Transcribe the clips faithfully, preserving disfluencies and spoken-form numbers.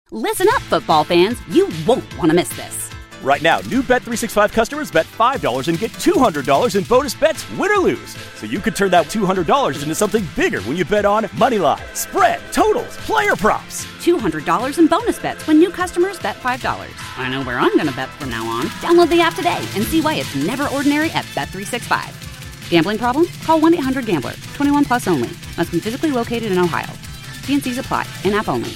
Listen up, football fans. You won't want to miss this. Right now, new Bet three sixty-five customers bet five dollars and get two hundred dollars in bonus bets, win or lose. So you could turn that two hundred dollars into something bigger when you bet on moneyline, spread, totals, player props. two hundred dollars in bonus bets when new customers bet five dollars. I know where I'm going to bet from now on. Download the app today and see why it's never ordinary at Bet three sixty-five. Gambling problem? Call one eight hundred gambler. twenty-one plus only. Must be physically located in Ohio. T and C's apply. In-app only.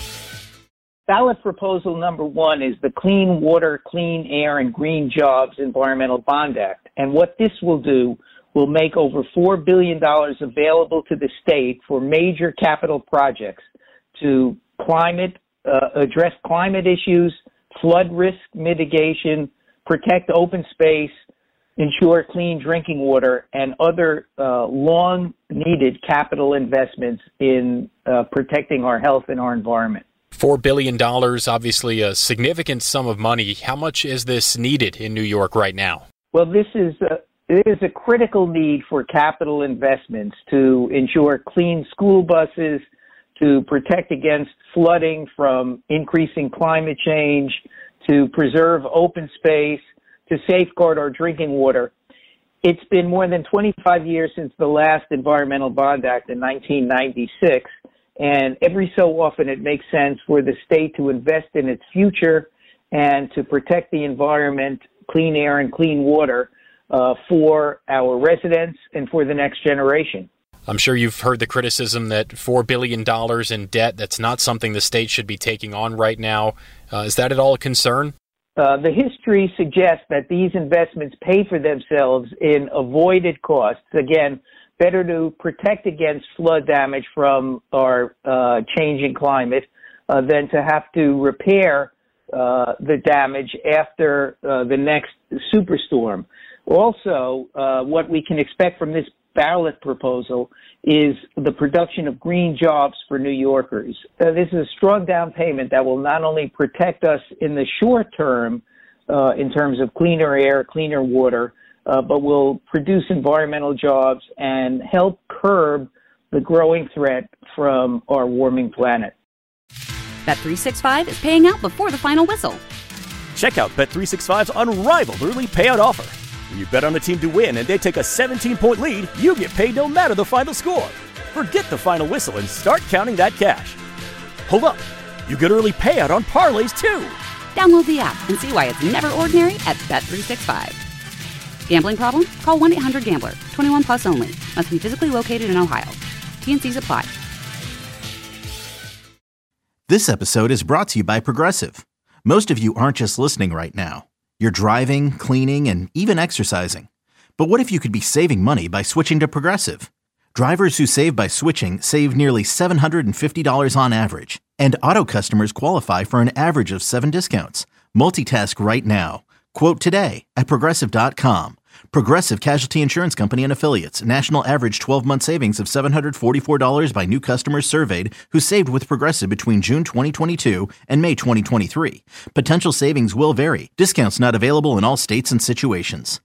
Ballot proposal number one is the Clean Water, Clean Air, and Green Jobs Environmental Bond Act. And what this will do will make over four billion dollars available to the state for major capital projects to climate, uh, address climate issues, flood risk mitigation, protect open space, ensure clean drinking water, and other uh, long-needed capital investments in uh, protecting our health and our environment. Four billion dollars, obviously a significant sum of money. How much is this needed in New York right now? Well, this is a, it is a critical need for capital investments to ensure clean school buses, to protect against flooding from increasing climate change, to preserve open space, to safeguard our drinking water. It's been more than twenty-five years since the last Environmental Bond Act in nineteen ninety-six. And every so often it makes sense for the state to invest in its future and to protect the environment, clean air and clean water uh, for our residents and for the next generation. I'm sure you've heard the criticism that four billion dollars in debt, that's not something the state should be taking on right now. Uh, is that at all a concern? Uh, the history suggests that these investments pay for themselves in avoided costs. Again, better to protect against flood damage from our uh, changing climate uh, than to have to repair uh, the damage after uh, the next superstorm. Also, uh, what we can expect from this ballot proposal is the production of green jobs for New Yorkers. Uh, this is a strong down payment that will not only protect us in the short term uh, in terms of cleaner air, cleaner water, Uh, but will produce environmental jobs and help curb the growing threat from our warming planet. Bet three sixty-five is paying out before the final whistle. Check out Bet three sixty-five's unrivaled early payout offer. When you bet on a team to win and they take a seventeen-point lead, you get paid no matter the final score. Forget the final whistle and start counting that cash. Hold up. You get early payout on parlays, too. Download the app and see why it's never ordinary at Bet three sixty-five. Gambling problem? Call one eight hundred gambler. twenty-one plus only. Must be physically located in Ohio. T and C's apply. This episode is brought to you by Progressive. Most of you aren't just listening right now. You're driving, cleaning, and even exercising. But what if you could be saving money by switching to Progressive? Drivers who save by switching save nearly seven hundred fifty dollars on average. And auto customers qualify for an average of seven discounts. Multitask right now. Quote today at Progressive dot com. Progressive Casualty Insurance Company and Affiliates. National average twelve-month savings of seven hundred forty-four dollars by new customers surveyed who saved with Progressive between June twenty twenty-two and May twenty twenty-three. Potential savings will vary. Discounts not available in all states and situations.